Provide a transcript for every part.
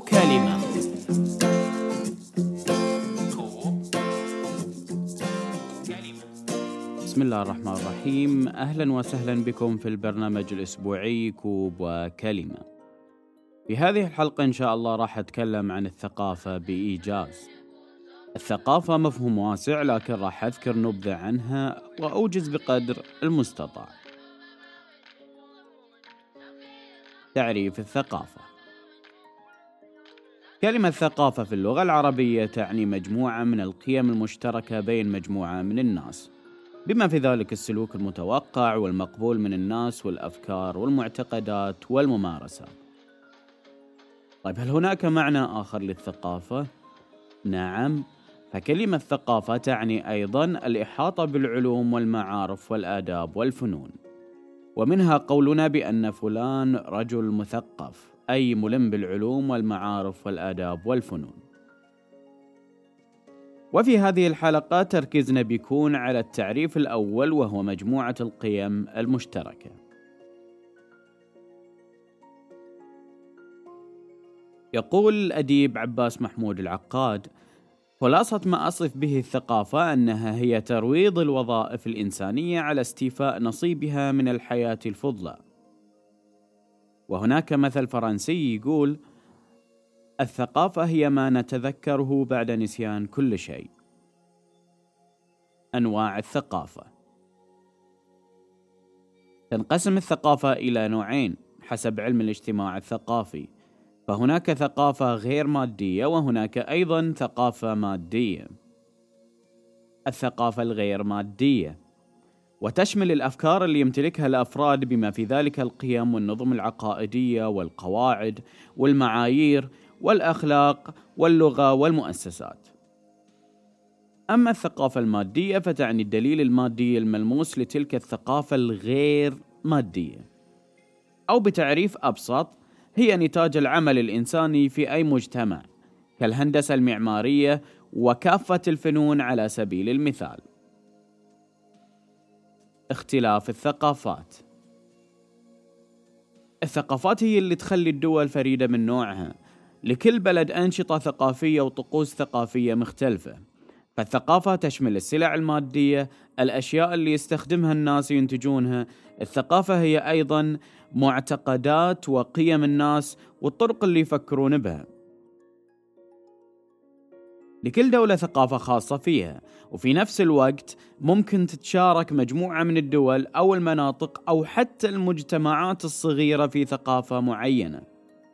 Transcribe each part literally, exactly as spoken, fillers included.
كلمة. بسم الله الرحمن الرحيم. أهلا وسهلا بكم في البرنامج الأسبوعي كوب وكلمة. في هذه الحلقة إن شاء الله راح أتكلم عن الثقافة بإيجاز. الثقافة مفهوم واسع، لكن راح أذكر نبذة عنها وأوجز بقدر المستطاع. تعريف الثقافة. كلمة ثقافة في اللغة العربية تعني مجموعة من القيم المشتركة بين مجموعة من الناس، بما في ذلك السلوك المتوقع والمقبول من الناس والأفكار والمعتقدات والممارسات. طيب، هل هناك معنى آخر للثقافة؟ نعم، فكلمة ثقافة تعني أيضاً الإحاطة بالعلوم والمعارف والآداب والفنون، ومنها قولنا بأن فلان رجل مثقف، أي ملم بالعلوم والمعارف والآداب والفنون. وفي هذه الحلقة تركيزنا بيكون على التعريف الأول، وهو مجموعة القيم المشتركة. يقول الأديب عباس محمود العقاد: خلاصة ما أصف به الثقافة أنها هي ترويض الوظائف الإنسانية على استيفاء نصيبها من الحياة الفضلى. وهناك مثل فرنسي يقول: الثقافة هي ما نتذكره بعد نسيان كل شيء. أنواع الثقافة. تنقسم الثقافة إلى نوعين حسب علم الاجتماع الثقافي، فهناك ثقافة غير مادية وهناك أيضا ثقافة مادية. الثقافة الغير مادية وتشمل الأفكار اللي يمتلكها الأفراد، بما في ذلك القيم والنظم العقائدية والقواعد والمعايير والأخلاق واللغة والمؤسسات. أما الثقافة المادية فتعني الدليل المادي الملموس لتلك الثقافة الغير مادية، أو بتعريف أبسط هي نتاج العمل الإنساني في أي مجتمع، كالهندسة المعمارية وكافة الفنون على سبيل المثال. اختلاف الثقافات. الثقافات هي اللي تخلي الدول فريدة من نوعها، لكل بلد أنشطة ثقافية وطقوس ثقافية مختلفة. فالثقافة تشمل السلع المادية، الأشياء اللي يستخدمها الناس ينتجونها. الثقافة هي أيضا معتقدات وقيم الناس والطرق اللي يفكرون بها. لكل دولة ثقافة خاصة فيها، وفي نفس الوقت ممكن تتشارك مجموعة من الدول أو المناطق أو حتى المجتمعات الصغيرة في ثقافة معينة.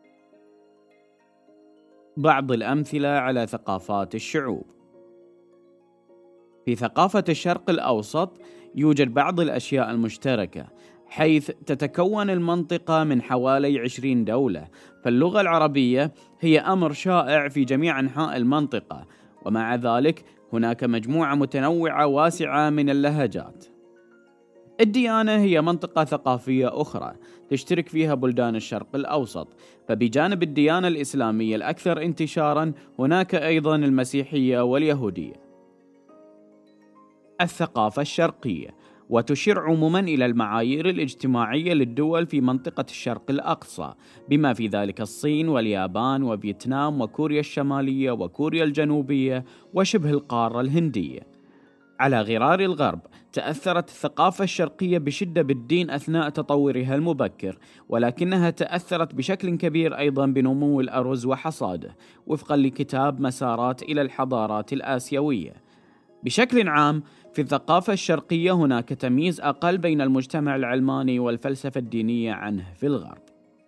بعض الأمثلة على ثقافات الشعوب. في ثقافة الشرق الأوسط يوجد بعض الأشياء المشتركة، حيث تتكون المنطقة من حوالي عشرين دولة، فاللغة العربية هي أمر شائع في جميع أنحاء المنطقة، ومع ذلك هناك مجموعة متنوعة واسعة من اللهجات. الديانة هي منطقة ثقافية أخرى تشترك فيها بلدان الشرق الأوسط، فبجانب الديانة الإسلامية الأكثر انتشاراً هناك أيضاً المسيحية واليهودية. الثقافة الشرقية وتشير عموماً إلى المعايير الاجتماعية للدول في منطقة الشرق الأقصى، بما في ذلك الصين واليابان وفيتنام وكوريا الشمالية وكوريا الجنوبية وشبه القارة الهندية. على غرار الغرب تأثرت الثقافة الشرقية بشدة بالدين أثناء تطورها المبكر، ولكنها تأثرت بشكل كبير أيضاً بنمو الأرز وحصاده، وفقاً لكتاب مسارات إلى الحضارات الآسيوية. بشكل عام في الثقافة الشرقية هناك تمييز أقل بين المجتمع العلماني والفلسفة الدينية عنه في الغرب.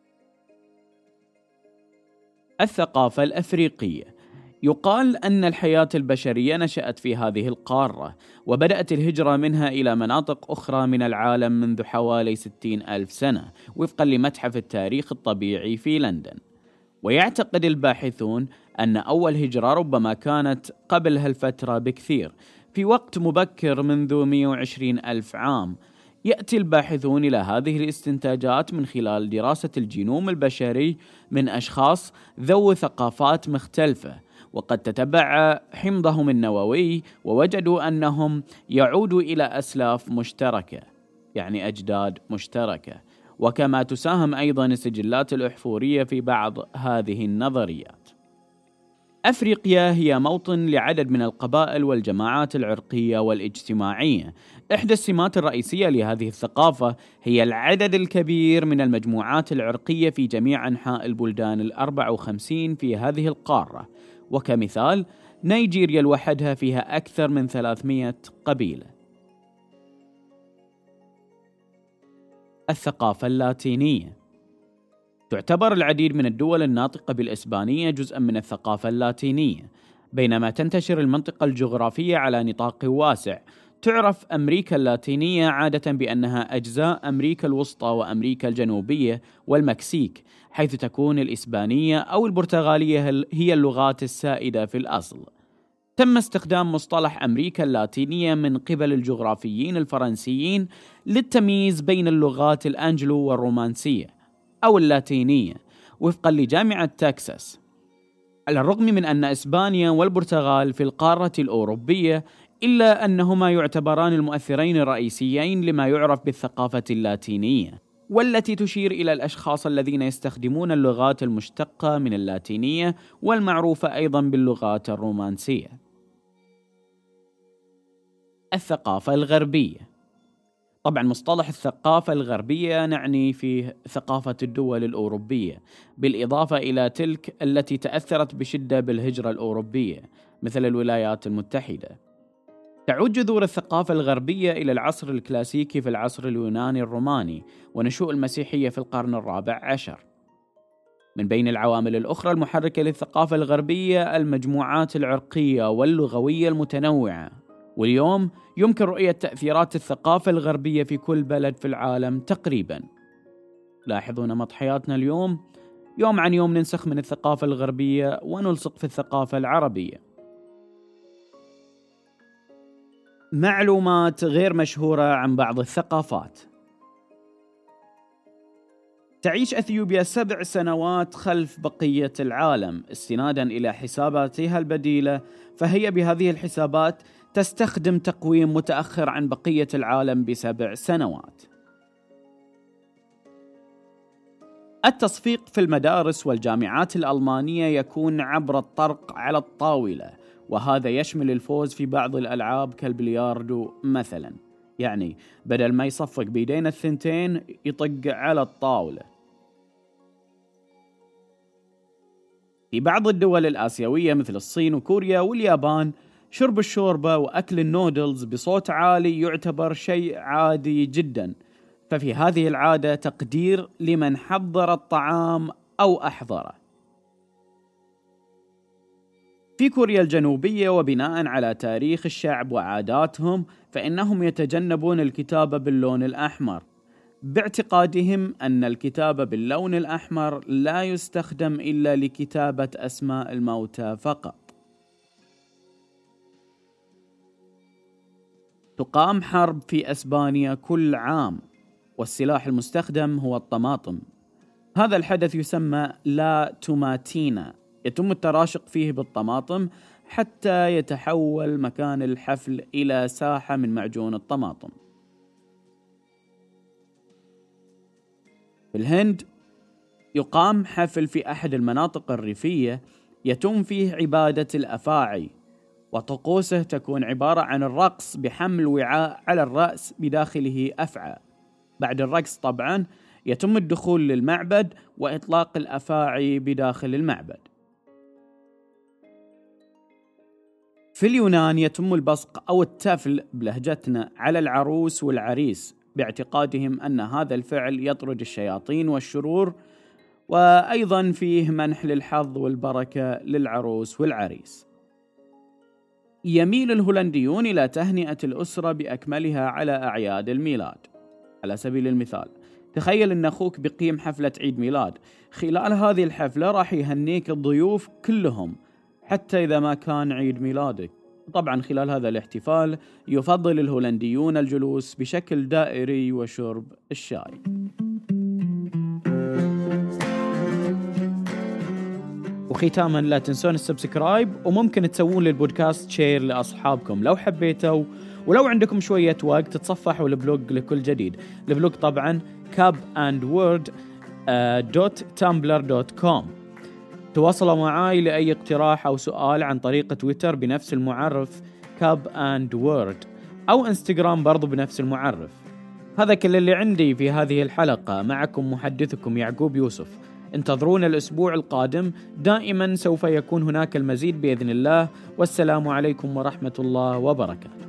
الثقافة الأفريقية. يقال أن الحياة البشرية نشأت في هذه القارة، وبدأت الهجرة منها إلى مناطق أخرى من العالم منذ حوالي ستين ألف سنة، وفقا لمتحف التاريخ الطبيعي في لندن. ويعتقد الباحثون أن أول هجرة ربما كانت قبل هالفترة بكثير، في وقت مبكر منذ مئة وعشرين ألف عام. يأتي الباحثون إلى هذه الاستنتاجات من خلال دراسة الجينوم البشري من أشخاص ذو ثقافات مختلفة، وقد تتبع حمضهم النووي ووجدوا أنهم يعودوا إلى أسلاف مشتركة، يعني أجداد مشتركة. وكما تساهم أيضا السجلات الأحفورية في بعض هذه النظريات. أفريقيا هي موطن لعدد من القبائل والجماعات العرقية والاجتماعية. إحدى السمات الرئيسية لهذه الثقافة هي العدد الكبير من المجموعات العرقية في جميع أنحاء البلدان الأربع وخمسين في هذه القارة، وكمثال نيجيريا لوحدها فيها أكثر من ثلاثمائة قبيلة. الثقافة اللاتينية. تعتبر العديد من الدول الناطقة بالإسبانية جزءاً من الثقافة اللاتينية، بينما تنتشر المنطقة الجغرافية على نطاق واسع. تعرف أمريكا اللاتينية عادة بأنها أجزاء أمريكا الوسطى وأمريكا الجنوبية والمكسيك، حيث تكون الإسبانية أو البرتغالية هي اللغات السائدة في الأصل. تم استخدام مصطلح أمريكا اللاتينية من قبل الجغرافيين الفرنسيين للتمييز بين اللغات الأنجلو والرومانسية أو اللاتينية وفقا لجامعة تكساس. على الرغم من أن إسبانيا والبرتغال في القارة الأوروبية، إلا أنهما يعتبران المؤثرين الرئيسيين لما يعرف بالثقافة اللاتينية، والتي تشير إلى الأشخاص الذين يستخدمون اللغات المشتقة من اللاتينية والمعروفة أيضا باللغات الرومانسية. الثقافة الغربية. طبعا مصطلح الثقافة الغربية نعني فيه ثقافة الدول الأوروبية، بالإضافة إلى تلك التي تأثرت بشدة بالهجرة الأوروبية مثل الولايات المتحدة. تعود جذور الثقافة الغربية إلى العصر الكلاسيكي في العصر اليوناني الروماني ونشوء المسيحية في القرن الرابع عشر. من بين العوامل الأخرى المحركة للثقافة الغربية المجموعات العرقية واللغوية المتنوعة، واليوم يمكن رؤية تأثيرات الثقافة الغربية في كل بلد في العالم تقريبا. لاحظوا نمط حياتنا اليوم، يوم عن يوم ننسخ من الثقافة الغربية ونلصق في الثقافة العربية. معلومات غير مشهورة عن بعض الثقافات. تعيش أثيوبيا سبع سنوات خلف بقية العالم استنادا إلى حساباتها البديلة، فهي بهذه الحسابات تستخدم تقويم متأخر عن بقية العالم بسبع سنوات. التصفيق في المدارس والجامعات الألمانية يكون عبر الطرق على الطاولة، وهذا يشمل الفوز في بعض الألعاب كالبلياردو مثلا، يعني بدل ما يصفق بيدين الثنتين يطق على الطاولة. في بعض الدول الآسيوية مثل الصين وكوريا واليابان، شرب الشوربة وأكل النودلز بصوت عالي يعتبر شيء عادي جدا، ففي هذه العادة تقدير لمن حضر الطعام أو أحضره. في كوريا الجنوبية وبناء على تاريخ الشعب وعاداتهم، فإنهم يتجنبون الكتابة باللون الأحمر، باعتقادهم أن الكتابة باللون الأحمر لا يستخدم إلا لكتابة أسماء الموتى فقط. تقام حرب في أسبانيا كل عام، والسلاح المستخدم هو الطماطم. هذا الحدث يسمى لا توماتينا، يتم التراشق فيه بالطماطم حتى يتحول مكان الحفل إلى ساحة من معجون الطماطم. في الهند يقام حفل في أحد المناطق الريفية يتم فيه عبادة الأفاعي، وطقوسه تكون عبارة عن الرقص بحمل وعاء على الرأس بداخله أفعى. بعد الرقص طبعا يتم الدخول للمعبد وإطلاق الأفاعي بداخل المعبد. في اليونان يتم البصق أو التفل بلهجتنا على العروس والعريس، باعتقادهم أن هذا الفعل يطرد الشياطين والشرور، وأيضا فيه منح للحظ والبركة للعروس والعريس. يميل الهولنديون إلى تهنئة الأسرة بأكملها على أعياد الميلاد. على سبيل المثال، تخيل أن أخوك بقيم حفلة عيد ميلاد، خلال هذه الحفلة راح يهنيك الضيوف كلهم حتى إذا ما كان عيد ميلادك. طبعا خلال هذا الاحتفال يفضل الهولنديون الجلوس بشكل دائري وشرب الشاي. وختاما لا تنسون السبسكرايب، وممكن تسوون للبودكاست شير لأصحابكم لو حبيتوا، ولو عندكم شوية وقت تصفحوا البلوج لكل جديد. البلوج طبعا كاب أند وورد دوت تامبلر دوت كوم. تواصلوا معاي لأي اقتراح أو سؤال عن طريق تويتر بنفس المعرف كاب أند وورد، أو انستغرام برضو بنفس المعرف. هذا كل اللي عندي في هذه الحلقة. معكم محدثكم يعقوب يوسف. انتظرونا الأسبوع القادم، دائما سوف يكون هناك المزيد بإذن الله. والسلام عليكم ورحمة الله وبركاته.